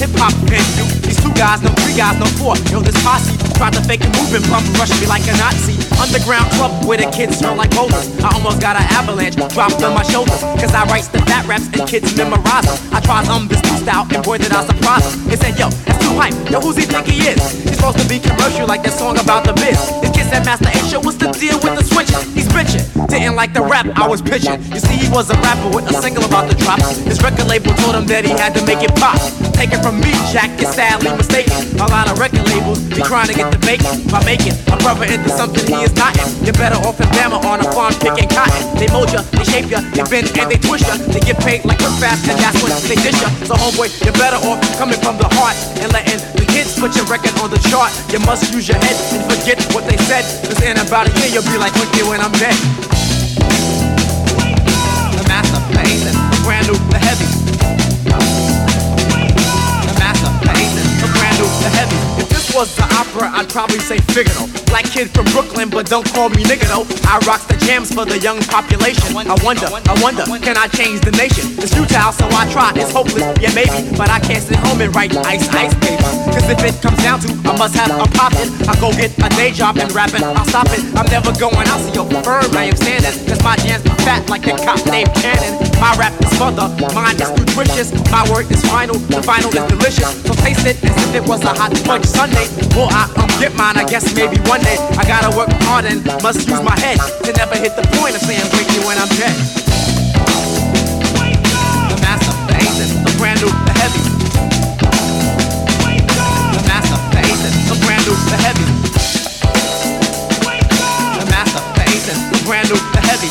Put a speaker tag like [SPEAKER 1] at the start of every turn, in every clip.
[SPEAKER 1] hip-hop venue. These 2 guys, no 3 guys, no 4. Yo, this posse tried to fake a movement, bum rush me like a Nazi. Underground club where the kids smell like boulders. I almost got an avalanche dropped on my shoulders, cause I write the fat raps and kids memorize them. I tried this new style and boy did I surprise him. They said, yo, that's too hype. Yo, who's he think he is? He's supposed to be commercial like that song about the biz. This kid said, Master Asia, what's the deal with the switching? He's bitching. Didn't like the rap I was pitching. You see, he was a rapper with a single about to drop. His record label told him that he had to make it pop. Take it from me, Jack, is sadly mistaken. A lot of record labels be trying to get the bacon by making a brother into something he is not in. You're better off in Bama on a farm picking cotton. They mold ya, they shape ya, they bend and they twist ya. They get paid like quick fast and that's when they dish ya. So homeboy, you're better off coming from the heart and letting the kids put your record on the chart. You must use your head and forget what they said, cause in about a year you'll be like Wicked when I'm dead. The master, the Azen, the brand new, the heavy. The master, the Azen, the brand new, the heavy. If this was the opera, I'd probably say Figaro. Black kid from Brooklyn, but don't call me nigga though. I rocks the jams for the young population. I wonder, can I change the nation? It's futile, so I try, it's hopeless, yeah maybe. But I can't sit home and write ice paper. Cause if it comes down to, I must have a poppin'. I go get a day job and rapping, I'll stop it. I'm never going out, so yo, firm I am standing. Cause my jams be fat like a cop named Cannon. My rap is mother, mine is nutritious. My word is final, the final is delicious. So taste it as if it was a hot fudge sundae. Will I get mine? I guess maybe one day. I gotta work hard and must use my head to never hit the point of saying wake you when I'm dead. The master, the Azen, the brand new, the heavy. The master, the Azen, the brand new, the heavy. The master, the Azen, the brand new, the heavy.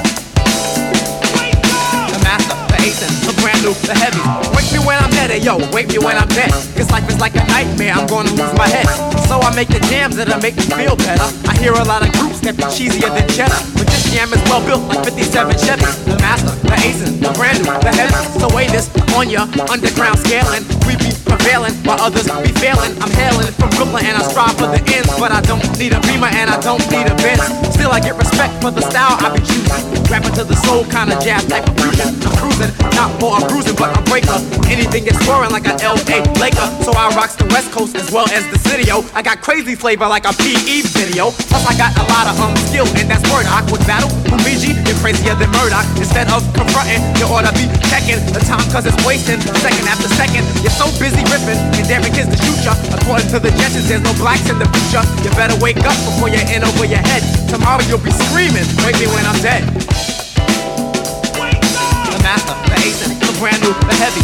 [SPEAKER 1] The master, the Azen, the brand new, the heavy. Wake me when I'm dead, hey, yo, wake me when I'm dead. Cause life is like a nightmare, I'm gonna lose my head. So I make the jams that'll make me feel better. I hear a lot of groups that be cheesier than cheddar, but this jam is well built like 57 Chevy. The master, the Azen, the brand new, the heavy. So weigh this on ya, underground scaling. We be prevailing while others be failing. I'm hailing from Brooklyn and I strive for the ends, but I don't need a Beamer and I don't need a Benz. Still I get respect for the style I be choosing. Rapping to the soul kinda jazz type of fusion. I'm cruising, not for a bruising, but a breaker. Anything gets scoring like an LA Laker. So I rocks the West Coast as well as the city, yo. I got crazy flavor like a PE video. Plus I got a lot of skill, and that's Murdoch. With battle, Bumiji, you're crazier than Murdoch. Instead of confronting, you ought to be checking the time cause it's wasting. Second after second, you're so busy ripping and daring kids to shoot ya. According to the Jetsons, there's no blacks in the future. You better wake up before you're in over your head. Tomorrow you'll be screaming, wake me when I'm dead. The master, the Azen, the brand new, the heavy.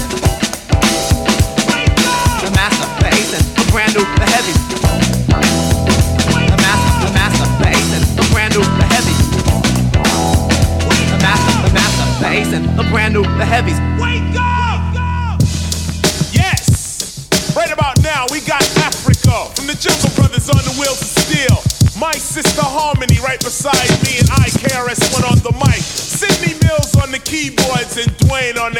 [SPEAKER 1] The master, the Azen, the brand new, the heavy. The master, the Azen, the brand new, the heavy. The master, the Azen, the brand new, the heavies.
[SPEAKER 2] Wake up! Yes! Right about now, we got Africa from the Jungle Brothers on the wheels of steel. My sister Harmony right beside me, and I KRS-One on the mic. Sydney Mills on the keyboards and Dwayne on the